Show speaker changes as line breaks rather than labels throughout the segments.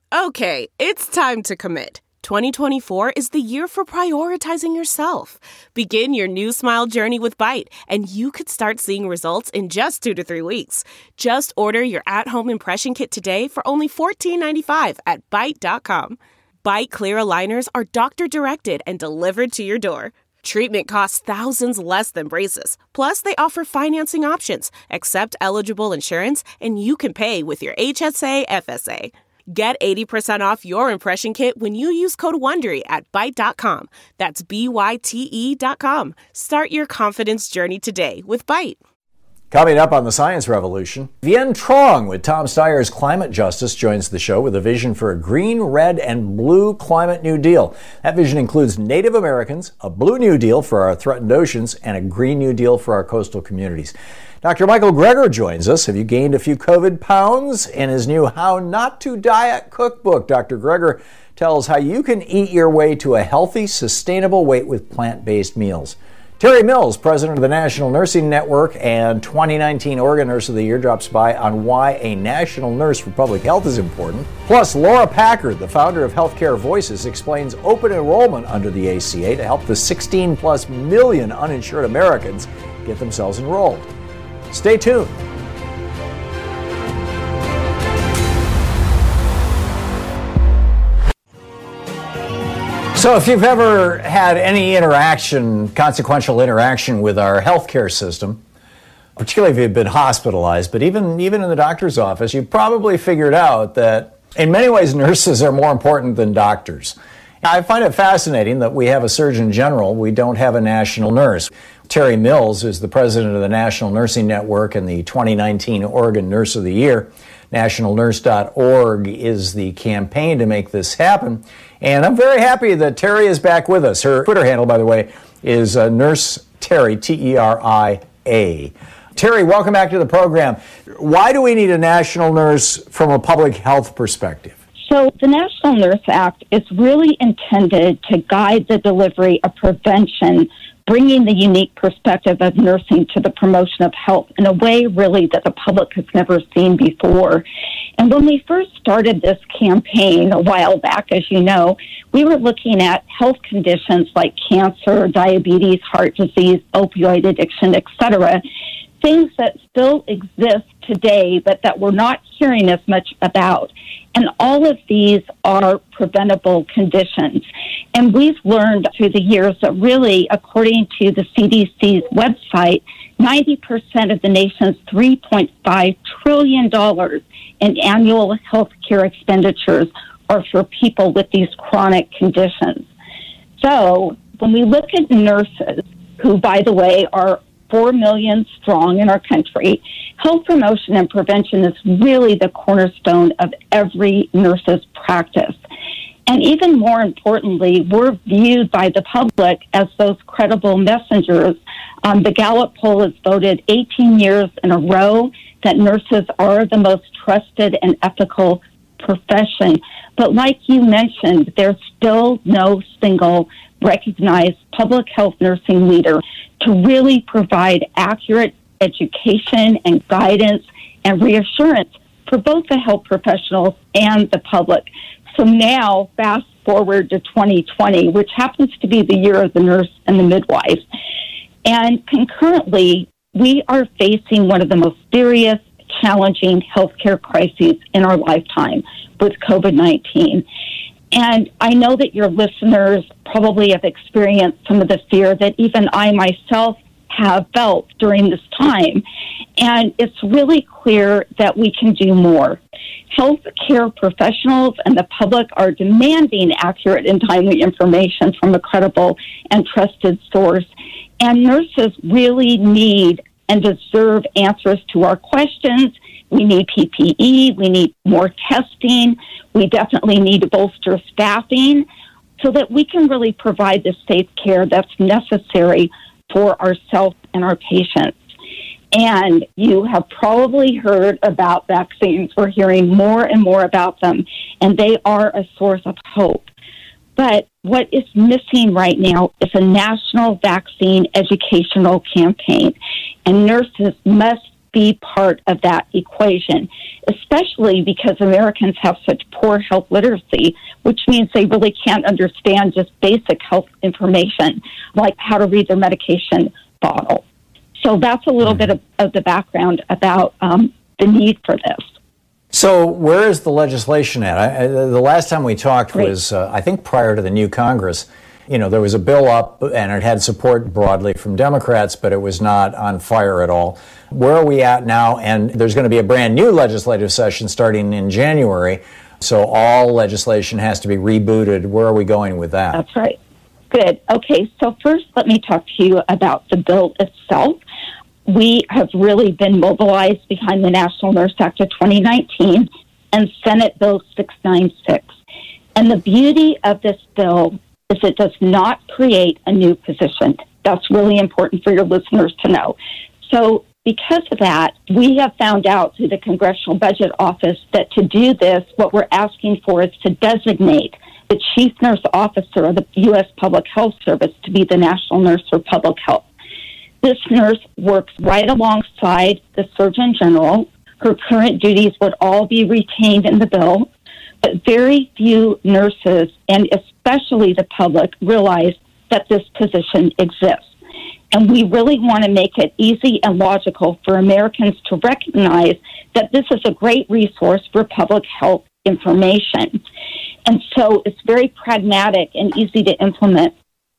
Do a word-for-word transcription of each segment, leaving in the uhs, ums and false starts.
Okay, it's time to commit. twenty twenty-four is the year for prioritizing yourself. Begin your new smile journey with Byte, and you could start seeing results in just two to three weeks. Just order your at-home impression kit today for only fourteen ninety-five at byte dot com. Byte clear aligners are doctor-directed and delivered to your door. Treatment costs thousands less than braces. Plus, they offer financing options, accept eligible insurance, and you can pay with your H S A F S A. Get eighty percent off your impression kit when you use code WONDERY at byte dot com. That's B Y T E dot com. Start your confidence journey today with Byte.
Coming up on the Science Revolution, Viet Truong with Tom Steyer's Climate Justice joins the show with a vision for a green, red, and blue climate New Deal. That vision includes Native Americans, a blue New Deal for our threatened oceans, and a green New Deal for our coastal communities. Doctor Michael Greger joins us. Have you gained a few COVID pounds? In his new How Not to Diet cookbook, Doctor Greger tells how you can eat your way to a healthy, sustainable weight with plant-based meals. Terry Mills, president of the National Nursing Network and twenty nineteen Oregon Nurse of the Year, drops by on why a national nurse for public health is important. Plus, Laura Packard, the founder of Healthcare Voices, explains open enrollment under the A C A to help the sixteen plus million uninsured Americans get themselves enrolled. Stay tuned. So if you've ever had any interaction, consequential interaction with our healthcare system, particularly if you've been hospitalized, but even, even in the doctor's office, you've probably figured out that in many ways nurses are more important than doctors. I find it fascinating that we have a Surgeon General, we don't have a national nurse. Terry Mills is the president of the National Nursing Network and the twenty nineteen Oregon Nurse of the Year. national nurse dot org is the campaign to make this happen. And I'm very happy that Terry is back with us. Her Twitter handle, by the way, is uh, Nurse Terry, T E R I A. Terry, welcome back to the program. Why do we need a national nurse from a public health perspective?
So the National Nurse Act is really intended to guide the delivery of prevention, bringing the unique perspective of nursing to the promotion of health in a way really that the public has never seen before. And when we first started this campaign a while back, as you know, we were looking at health conditions like cancer, diabetes, heart disease, opioid addiction, et cetera, things that still exist today, but that we're not hearing as much about. And all of these are preventable conditions. And we've learned through the years that really, according to the C D C's website, ninety percent of the nation's three point five trillion dollars in annual health care expenditures are for people with these chronic conditions. So when we look at nurses, who, by the way, are four million strong in our country, health promotion and prevention is really the cornerstone of every nurse's practice. And even more importantly, we're viewed by the public as those credible messengers. Um, the Gallup poll has voted eighteen years in a row that nurses are the most trusted and ethical profession. But like you mentioned, there's still no single recognized public health nursing leader to really provide accurate education and guidance and reassurance for both the health professionals and the public. So now, fast forward to twenty twenty, which happens to be the year of the nurse and the midwife. And concurrently, we are facing one of the most serious, challenging healthcare crises in our lifetime with COVID nineteen. And I know that your listeners probably have experienced some of the fear that even I myself have felt during this time. And it's really clear that we can do more. Healthcare professionals and the public are demanding accurate and timely information from a credible and trusted source. And nurses really need and deserve answers to our questions. We need P P E. We need more testing. We definitely need to bolster staffing so that we can really provide the safe care that's necessary for ourselves and our patients. And you have probably heard about vaccines. We're hearing more and more about them, and they are a source of hope. But what is missing right now is a national vaccine educational campaign, and nurses must be part of that equation, especially because Americans have such poor health literacy, which means they really can't understand just basic health information, like how to read their medication bottle. So that's a little bit of, of the background about um, the need for this.
So where is the legislation at? I, I, the last time we talked
Great.
was, uh, I think, prior to the new Congress. You know, there was a bill up and it had support broadly from Democrats, but it was not on fire at all. Where are we at now? And there's going to be a brand new legislative session starting in January. So all legislation has to be rebooted. Where are we going with that?
That's right. Good. Okay, so first let me talk to you about the bill itself. We have really been mobilized behind the National Nurse Act of twenty nineteen and Senate Bill six ninety-six. And the beauty of this bill is it does not create a new position. That's really important for your listeners to know. So because of that, we have found out through the Congressional Budget Office that to do this, what we're asking for is to designate the Chief Nurse Officer of the U S Public Health Service to be the National Nurse for Public Health. This nurse works right alongside the Surgeon General. Her current duties would all be retained in the bill, but very few nurses, and especially the public, realize that this position exists. And we really want to make it easy and logical for Americans to recognize that this is a great resource for public health information. And so it's very pragmatic and easy to implement.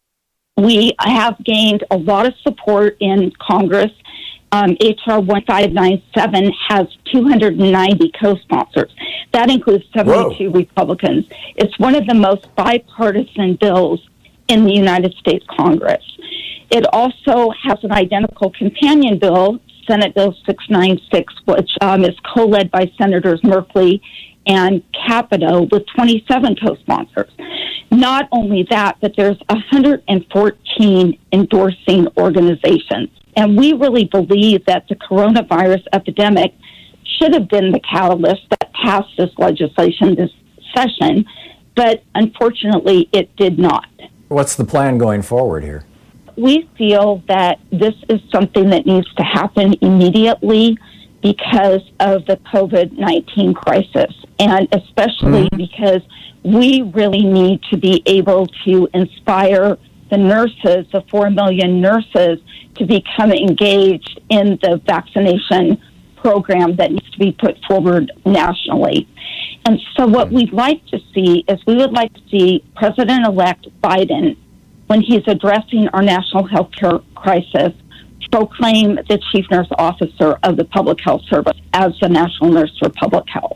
We have gained a lot of support in Congress. Um, H R fifteen ninety-seven has two hundred ninety co-sponsors. That includes seventy-two Whoa. Republicans. It's one of the most bipartisan bills in the United States Congress. It also has an identical companion bill, Senate Bill six ninety-six, which um, is co-led by Senators Merkley and Capito with twenty-seven co-sponsors. Not only that, but there's one hundred fourteen endorsing organizations. And we really believe that the coronavirus epidemic should have been the catalyst that passed this legislation this session, but unfortunately it did not.
What's the plan going forward here?
We feel that this is something that needs to happen immediately because of the COVID nineteen crisis, and especially mm-hmm. because we really need to be able to inspire the nurses, the four million nurses, to become engaged in the vaccination program that needs to be put forward nationally. And so what we'd like to see is we would like to see President-elect Biden, when he's addressing our national health care crisis, proclaim the Chief Nurse Officer of the Public Health Service as the National Nurse for Public Health.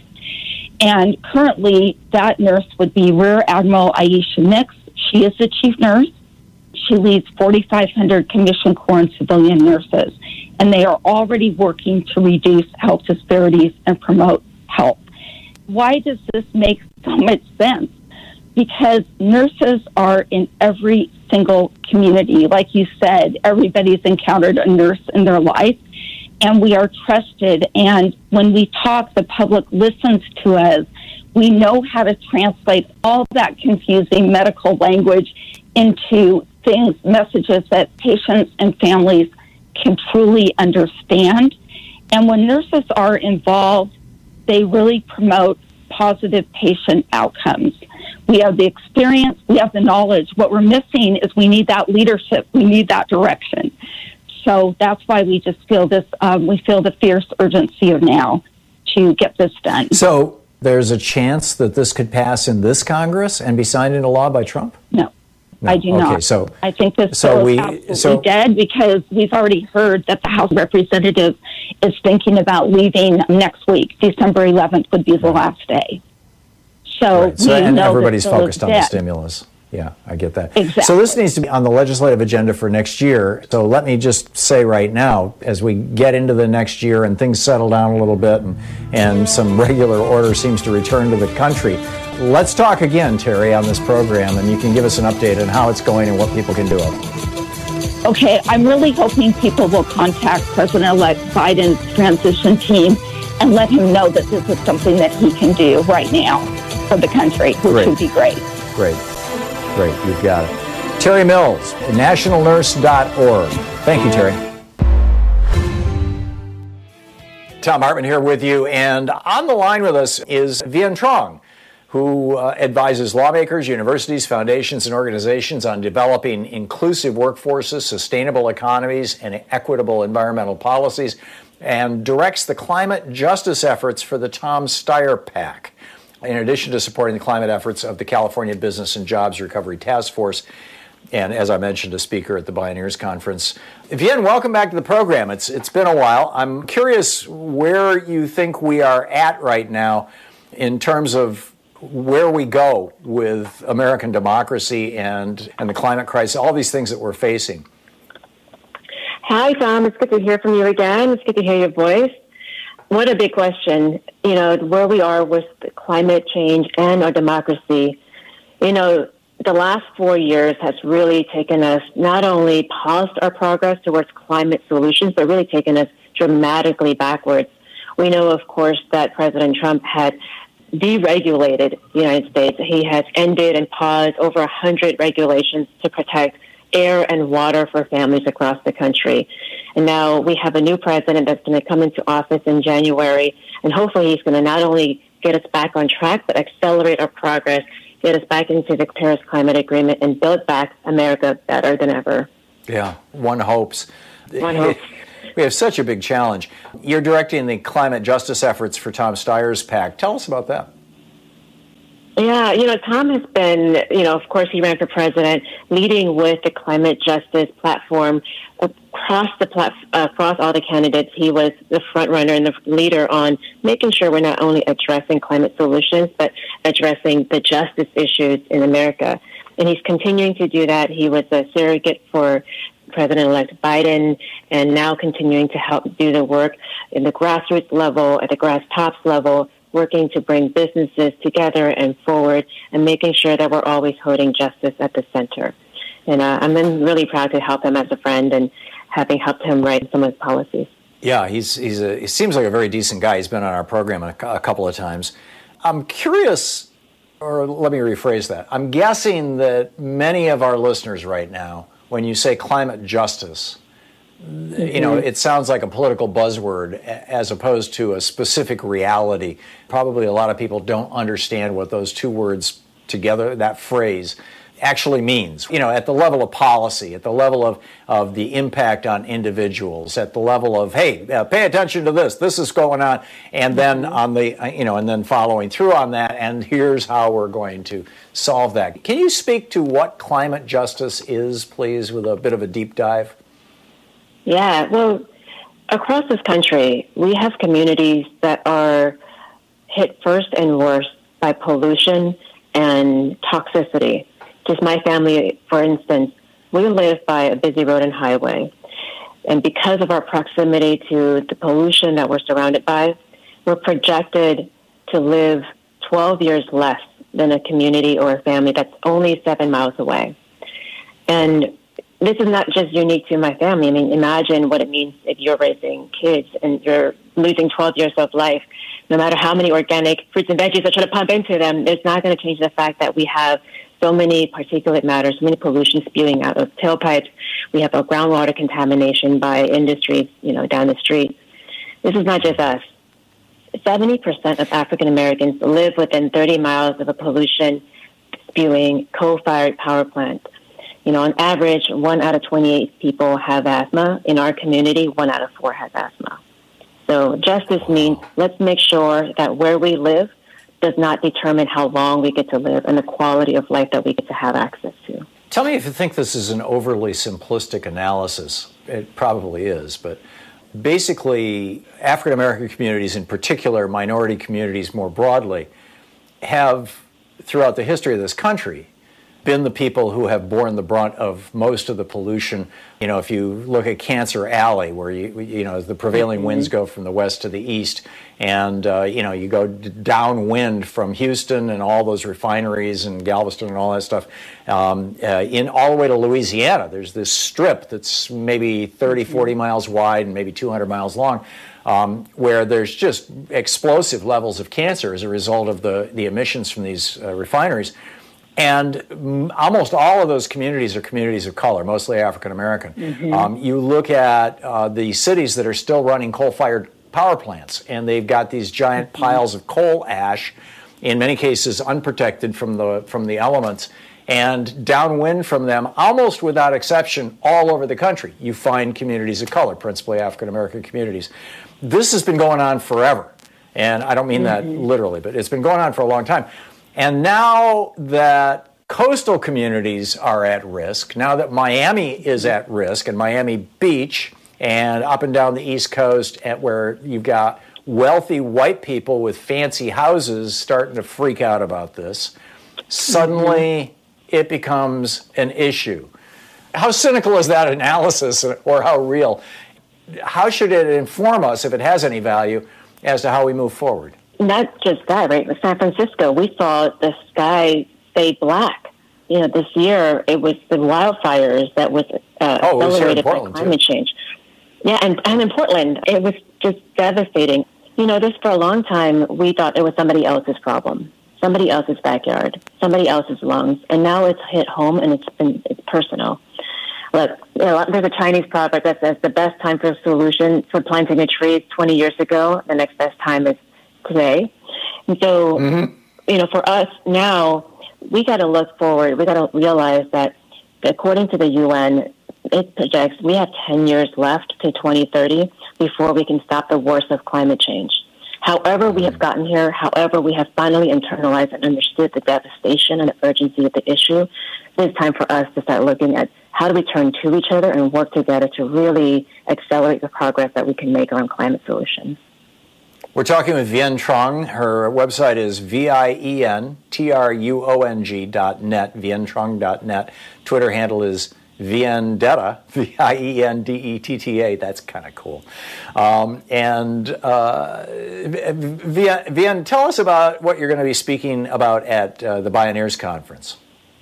And currently, that nurse would be Rear Admiral Aisha Nix. She is the chief nurse. She leads forty-five hundred commissioned corps and civilian nurses, and they are already working to reduce health disparities and promote health. Why does this make so much sense? Because nurses are in every single community. Like you said, everybody's encountered a nurse in their life, and we are trusted. And when we talk, the public listens to us. We know how to translate all that confusing medical language into things, messages that patients and families can truly understand. And when nurses are involved, they really promote positive patient outcomes. We have the experience, we have the knowledge. What we're missing is we need that leadership, we need that direction. So that's why we just feel this, um, we feel the fierce urgency of now to get this done.
So there's a chance that this could pass in this Congress and be signed into law by Trump?
No. No. I do
okay,
not.
So,
I think this
so
bill
we,
is absolutely
so,
dead because we've already heard that the House of Representatives is thinking about leaving next week. December eleventh would be the last day. So,
right. so
we
and
know
everybody's focused on
dead.
the stimulus. Yeah, I get that.
Exactly.
So this needs to be on the legislative agenda for next year. So let me just say right now, as we get into the next year and things settle down a little bit and, and some regular order seems to return to the country, let's talk again, Terry, on this program, and you can give us an update on how it's going and what people can do.
Okay, I'm really hoping people will contact President-elect Biden's transition team and let him know that this is something that he can do right now for the country, which
great.
would be great.
Great. Great. You've got it. Terry Mills, national nurse dot org. Thank you, Terry. Thom Hartmann here with you, and on the line with us is Vian Trong, who uh, advises lawmakers, universities, foundations, and organizations on developing inclusive workforces, sustainable economies, and equitable environmental policies, and directs the climate justice efforts for the Tom Steyer PAC, in addition to supporting the climate efforts of the California Business and Jobs Recovery Task Force, and as I mentioned, a speaker at the Bioneers Conference. Vian, welcome back to the program. It's It's been a while. I'm curious where you think we are at right now in terms of where we go with American democracy and, and the climate crisis, all these things that we're facing.
Hi, Tom. It's good to hear from you again. It's good to hear your voice. What a big question, you know, where we are with climate change and our democracy. You know, the last four years has really taken us, not only paused our progress towards climate solutions, but really taken us dramatically backwards. We know, of course, that President Trump had deregulated the United States. He has ended and paused over one hundred regulations to protect air and water for families across the country. And now we have a new president that's going to come into office in January, and hopefully he's going to not only get us back on track, but accelerate our progress, get us back into the Paris Climate Agreement, and build back America better than ever.
Yeah, one hopes.
One hopes.
We have such a big challenge. You're directing the climate justice efforts for Tom Steyer's PAC. Tell us about that.
Yeah, you know, Tom has been, you know, of course, he ran for president, leading with the climate justice platform across the plat- across all the candidates. He was the front runner and the leader on making sure we're not only addressing climate solutions, but addressing the justice issues in America. And he's continuing to do that. He was a surrogate for President-elect Biden, and now continuing to help do the work in the grassroots level, at the grass tops level, working to bring businesses together and forward, and making sure that we're always holding justice at the center. And uh, I'm really proud to help him as a friend and having helped him write some of his policies.
Yeah, he's he's a, he seems like a very decent guy. He's been on our program a, a couple of times. I'm curious, or let me rephrase that. I'm guessing that many of our listeners right now, when you say climate justice, mm-hmm. you know, it sounds like a political buzzword as opposed to a specific reality. Probably a lot of people don't understand what those two words together, that phrase, actually means. You know, at the level of policy, at the level of, of the impact on individuals, at the level of, hey, uh, pay attention to this, this is going on, and then on the, uh, you know, and then following through on that, and here's how we're going to solve that. Can you speak to what climate justice is, please, with a bit of a deep dive?
Yeah, well, across this country, we have communities that are hit first and worst by pollution and toxicity. Just my family, for instance, we live by a busy road and highway. And because of our proximity to the pollution that we're surrounded by, we're projected to live twelve years less than a community or a family that's only seven miles away. And this is not just unique to my family. I mean, imagine what it means if you're raising kids and you're losing twelve years of life. No matter how many organic fruits and veggies I try to pump into them, it's not going to change the fact that we have so many particulate matter, so many pollution spewing out of tailpipes. We have a groundwater contamination by industries, you know, down the street. This is not just us. seventy percent of African Americans live within thirty miles of a pollution spewing coal-fired power plant. You know, on average, one out of twenty-eight people have asthma. In our community, one out of four has asthma. So justice means let's make sure that where we live does not determine how long we get to live and the quality of life that we get to have access to.
Tell me if you think this is an overly simplistic analysis. It probably is, but basically, African American communities, in particular minority communities more broadly, have, throughout the history of this country, been the people who have borne the brunt of most of the pollution. You know, if you look at Cancer Alley, where you you know the prevailing mm-hmm. winds go from the west to the east, and uh, you know you go downwind from Houston and all those refineries and Galveston and all that stuff, um, uh, in all the way to Louisiana. There's this strip that's maybe thirty, forty miles wide and maybe two hundred miles long, um, where there's just explosive levels of cancer as a result of the the emissions from these uh, refineries. And almost all of those communities are communities of color, mostly African American. Mm-hmm. Um, you look at uh, the cities that are still running coal-fired power plants, and they've got these giant piles of coal ash, in many cases unprotected from the from the elements, and downwind from them, almost without exception, all over the country, you find communities of color, principally African American communities. This has been going on forever, and I don't mean mm-hmm. that literally, but it's been going on for a long time. And now that coastal communities are at risk, now that Miami is at risk, and Miami Beach, and up and down the East Coast, at where you've got wealthy white people with fancy houses starting to freak out about this, suddenly mm-hmm. it becomes an issue. How cynical is that analysis, or how real? How should it inform us, if it has any value, as to how we move forward?
Not just that, right? In San Francisco, we saw the sky fade black. You know, this year it was the wildfires that was uh,
oh,
accelerated
by
climate
too.
change. Yeah, and, and in Portland, it was just devastating. You know, this for a long time, we thought it was somebody else's problem, somebody else's backyard, somebody else's lungs, and now it's hit home and it's been it's personal. Look, you know, there's a Chinese proverb that says the best time for a solution for planting a tree is twenty years ago. The next best time is today. And so, mm-hmm. you know, for us now, we got to look forward. We got to realize that according to the U N, it projects we have ten years left to twenty thirty before we can stop the worst of climate change. However we have gotten here, however we have finally internalized and understood the devastation and the urgency of the issue, it's time for us to start looking at how do we turn to each other and work together to really accelerate the progress that we can make around climate solutions.
We're talking with Vien Truong. Her website is V I E N T R U O N G dot net, vien truong dot net. Twitter handle is Viendetta, V I E N D E T T A. That's kind of cool. Um, and uh, Vien, Vien, tell us about what you're going to be speaking about at uh, the Bioneers Conference.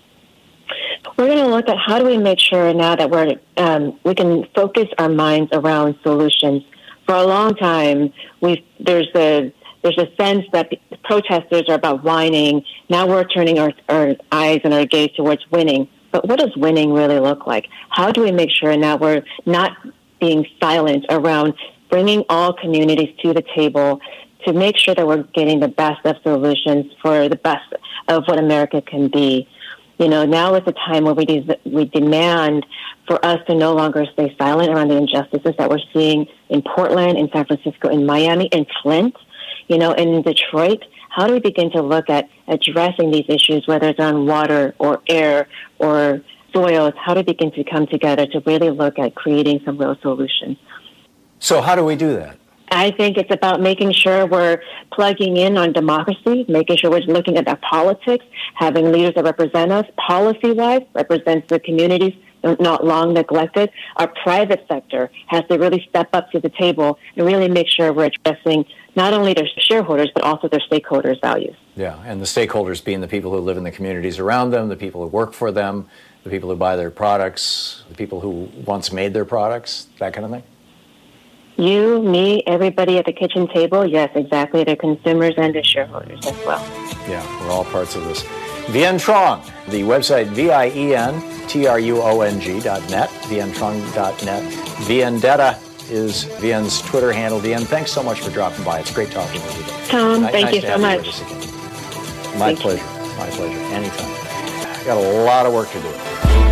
We're going to look at how do we make sure now that we're um, we can focus our minds around solutions. For a long time, we there's a there's a sense that protesters are about whining. Now we're turning our, our eyes and our gaze towards winning. But what does winning really look like? How do we make sure now we're not being silent around bringing all communities to the table to make sure that we're getting the best of solutions for the best of what America can be? You know, now is the time where we de- we demand for us to no longer stay silent around the injustices that we're seeing in Portland, in San Francisco, in Miami, in Flint, you know, in Detroit. How do we begin to look at addressing these issues, whether it's on water or air or soils? How do we begin to come together to really look at creating some real solutions?
So how do we do that?
I think it's about making sure we're plugging in on democracy, making sure we're looking at our politics, having leaders that represent us policy-wise, represents the communities not long neglected. Our private sector has to really step up to the table and really make sure we're addressing not only their shareholders, but also their stakeholders' values.
Yeah, and the stakeholders being the people who live in the communities around them, the people who work for them, the people who buy their products, the people who once made their products, that kind of thing?
You, me, everybody at the kitchen table, yes, exactly. The consumers and the shareholders as well.
Yeah, we're all parts of this. Vien Truong, the website V I E N T R U O N G dot net, vien truong dot net. Viendetta is Vien's Twitter handle. Vien, thanks so much for dropping by. It's great talking with you.
Tom,
nice,
thank
nice
you so much.
You My thank pleasure. You. My pleasure. Anytime. Got a lot of work to do.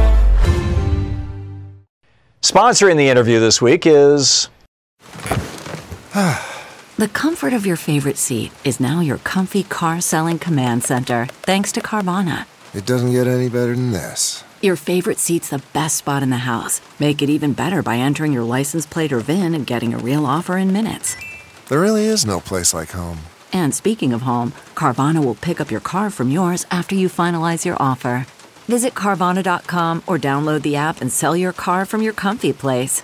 Sponsoring the interview this week is...
The comfort of your favorite seat is now your comfy car-selling command center, thanks to Carvana.
It doesn't get any better than this.
Your favorite seat's the best spot in the house. Make it even better by entering your license plate or V I N and getting a real offer in minutes.
There really is no place like home.
And speaking of home, Carvana will pick up your car from yours after you finalize your offer. Visit Carvana dot com or download the app and sell your car from your comfy place.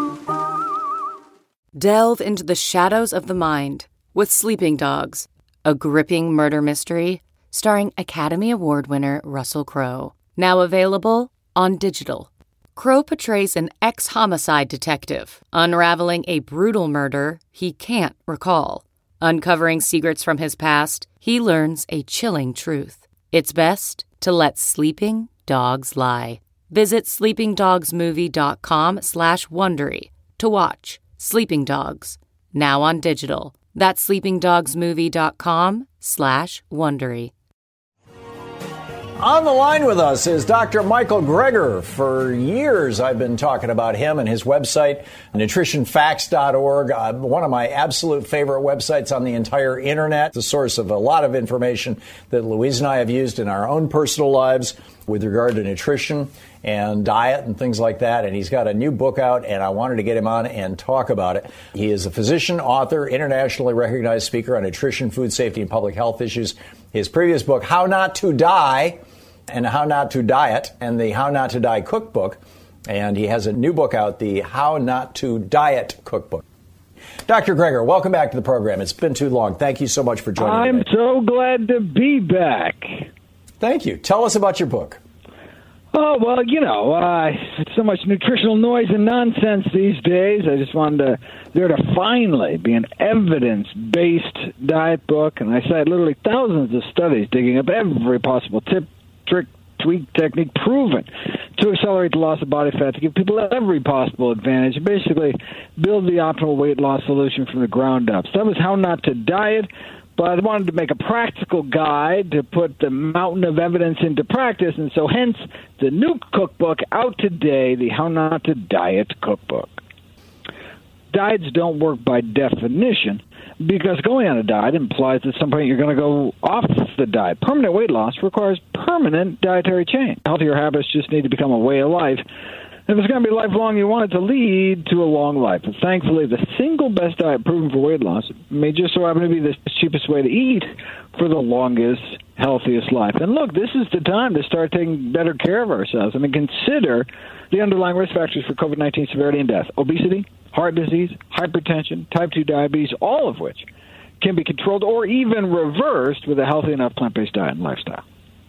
Delve into the shadows of the mind with Sleeping Dogs, a gripping murder mystery starring Academy Award winner Russell Crowe. Now available on digital. Crowe portrays an ex-homicide detective unraveling a brutal murder he can't recall. Uncovering secrets from his past, he learns a chilling truth. It's best to let sleeping dogs lie. Visit sleeping dogs movie dot com slash Wondery to watch Sleeping Dogs, now on digital. That's sleepingdogsmovie.com slash Wondery.
On the line with us is Doctor Michael Greger. For years, I've been talking about him and his website, nutrition facts dot org, uh, one of my absolute favorite websites on the entire internet, the source of a lot of information that Louise and I have used in our own personal lives with regard to nutrition and diet and things like that. And he's got a new book out, and I wanted to get him on and talk about it. He is a physician, author, internationally recognized speaker on nutrition, food safety, and public health issues. His previous book, How Not to Die, and How Not to Diet, and the How Not to Die cookbook. And he has a new book out, the How Not to Diet cookbook. Doctor Greger, welcome back to the program. It's been too long. Thank you so much for joining me.
I'm so glad to be back.
Thank you. Tell us about your book.
Oh, well, you know, uh, so much nutritional noise and nonsense these days. I just wanted to, there to finally be an evidence-based diet book. And I cite literally thousands of studies digging up every possible tip, trick, tweak, technique proven to accelerate the loss of body fat, to give people every possible advantage, and basically build the optimal weight loss solution from the ground up. So that was How Not to Diet. But I wanted to make a practical guide to put the mountain of evidence into practice, and so hence the new cookbook out today, the How Not to Diet cookbook. Diets don't work by definition, because going on a diet implies at some point you're going to go off the diet. Permanent weight loss requires permanent dietary change. Healthier habits just need to become a way of life. If it's going to be lifelong, you want it to lead to a long life. And thankfully, the single best diet proven for weight loss may just so happen to be the cheapest way to eat for the longest, healthiest life. And look, this is the time to start taking better care of ourselves. I mean, consider the underlying risk factors for COVID nineteen severity and death: obesity, heart disease, hypertension, type two diabetes, all of which can be controlled or even reversed with a healthy enough plant-based diet and lifestyle.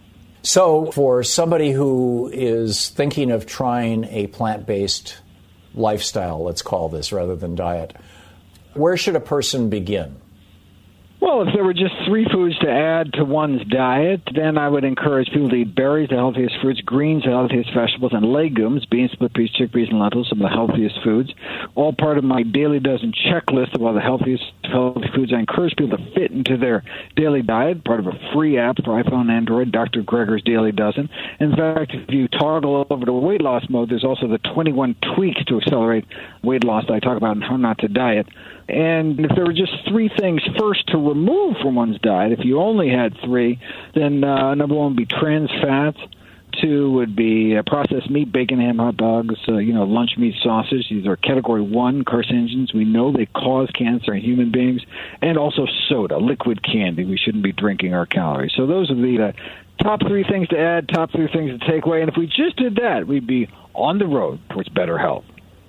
So for somebody who is thinking of trying a plant-based lifestyle, let's call this, rather than diet, where should a person begin?
Well, if there were just three foods to add to one's diet, then I would encourage people to eat berries, the healthiest fruits, greens, the healthiest vegetables, and legumes, beans, split peas, chickpeas, and lentils, some of the healthiest foods. All part of my Daily Dozen checklist of all the healthiest healthy foods I encourage people to fit into their daily diet, part of a free app for iPhone and Android, Doctor Greger's Daily Dozen. In fact, if you toggle over to weight loss mode, there's also the twenty-one tweaks to accelerate weight loss that I talk about in How Not to Diet. And if there were just three things first to remove from one's diet, if you only had three, then uh, number one would be trans fats. Two would be uh, processed meat, bacon, ham, hot dogs, uh, you know, lunch meat, sausage. These are category one carcinogens. We know they cause cancer in human beings. And also soda, liquid candy. We shouldn't be drinking our calories. So those would be the top three things to add, top three things to take away. And if we just did that, we'd be on the road towards better health.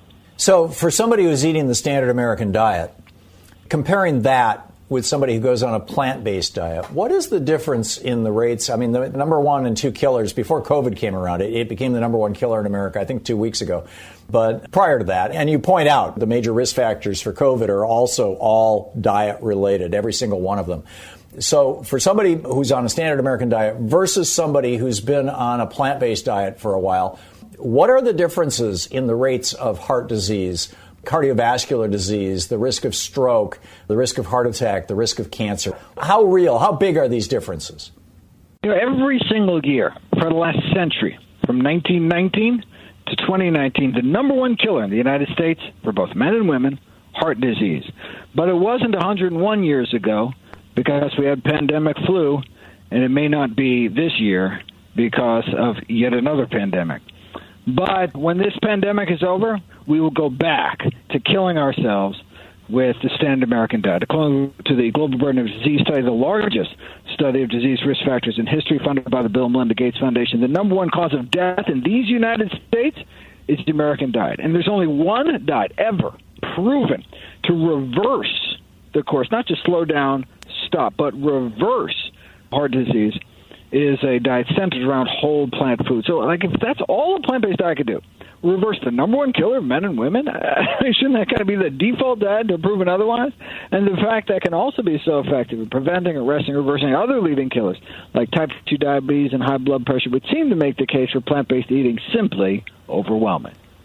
So for somebody who's eating the standard American diet, comparing that with somebody who goes on a plant-based diet, what is the difference in the rates? I mean, the number one and two killers, before COVID came around, it, it became the number one killer in America, I think two weeks ago. But prior to that, and you point out the major risk factors for COVID are also all diet-related, every single one of them. So for somebody who's on a standard American diet versus somebody who's been on a plant-based diet for a while, what are the differences in the rates of heart disease, cardiovascular disease, the risk of stroke, the risk of heart attack, the risk of cancer? How real, how big are these differences?
You know, every single year for the last century, from nineteen nineteen to twenty nineteen, the number one killer in the United States for both men and women, heart disease. But it wasn't one hundred one years ago because we had pandemic flu, and it may not be this year because of yet another pandemic. But when this pandemic is over, we will go back to killing ourselves with the standard American diet. According to the Global Burden of Disease Study, the largest study of disease risk factors in history funded by the Bill and Melinda Gates Foundation, the number one cause of death in these United States is the American diet. And there's only one diet ever proven to reverse the course, not just slow down, stop, but reverse heart disease, is a diet centered around whole plant food. So, like, if that's all a plant-based diet could do, reverse the number one killer of men and women, shouldn't that kind of be the default diet to proven otherwise? And the fact that can also be so effective in preventing, arresting, reversing other leading killers like type two diabetes and high blood pressure would seem to make the case for plant-based eating simply overwhelming.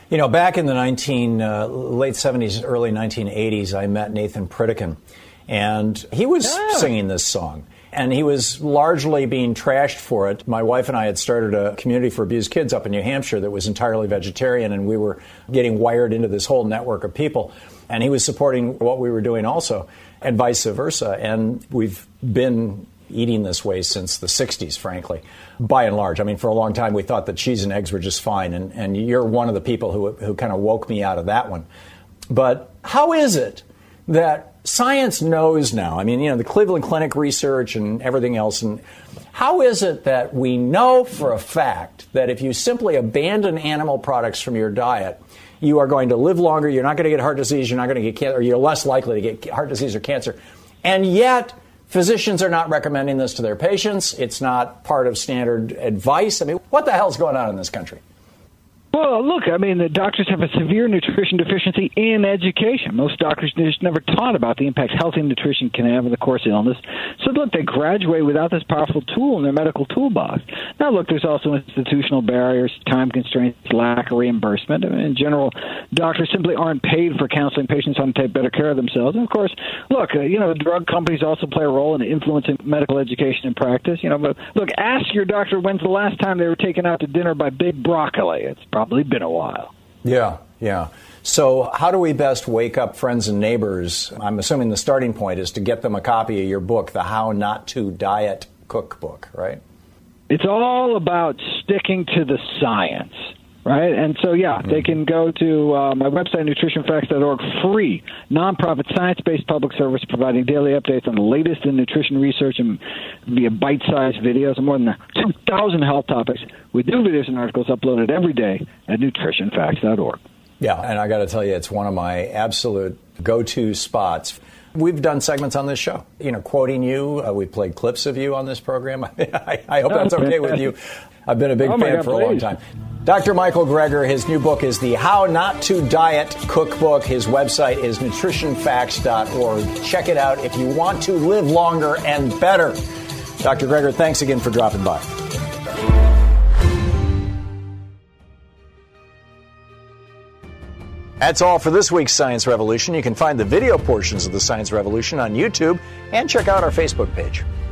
You know, back in the nineteen, uh, late seventies, early nineteen eighties, I met Nathan Pritikin, and he was oh. singing this song. And he was largely being trashed for it. My wife and I had started a community for abused kids up in New Hampshire that was entirely vegetarian, and we were getting wired into this whole network of people. And he was supporting what we were doing also, and vice versa. And we've been eating this way since the sixties, frankly, by and large. I mean, for a long time, we thought that cheese and eggs were just fine. And, and you're one of the people who, who kind of woke me out of that one. But how is it that science knows now? I mean, you know, the Cleveland Clinic research and everything else. And how is it that we know for a fact that if you simply abandon animal products from your diet, you are going to live longer, you're not going to get heart disease, you're not going to get cancer, or you're less likely to get heart disease or cancer. And yet, physicians are not recommending this to their patients. It's not part of standard advice. I mean, what the hell's going on in this country?
Well, look, I mean, the doctors have a severe nutrition deficiency in education. Most doctors just never taught about the impact healthy nutrition can have on the course of illness. So, look, they graduate without this powerful tool in their medical toolbox. Now, look, there's also institutional barriers, time constraints, lack of reimbursement. I mean, in general, doctors simply aren't paid for counseling patients on to take better care of themselves. And, of course, look, uh, you know, the drug companies also play a role in influencing medical education and practice. You know, but, look, ask your doctor when's the last time they were taken out to dinner by Big Broccoli. It's probably Probably been a while.
Yeah, yeah. So how do we best wake up friends and neighbors? I'm assuming the starting point is to get them a copy of your book, The How Not to Diet Cookbook, right?
It's all about sticking to the science, right? And so, yeah, mm-hmm. they can go to uh, my website, nutrition facts dot org, free, nonprofit, science-based public service providing daily updates on the latest in nutrition research and via bite-sized videos and more than two thousand health topics with new videos and articles uploaded every day at nutrition facts dot org.
Yeah, and I got to tell you, it's one of my absolute go-to spots. We've done segments on this show, you know, quoting you. Uh, we played clips of you on this program. I, I hope that's okay with you. I've been a big
oh
fan
God,
for
please.
a long time. Doctor Michael Greger, his new book is The How Not to Diet Cookbook. His website is nutrition facts dot org. Check it out if you want to live longer and better. Doctor Greger, thanks again for dropping by. That's all for this week's Science Revolution. You can find the video portions of the Science Revolution on YouTube and check out our Facebook page.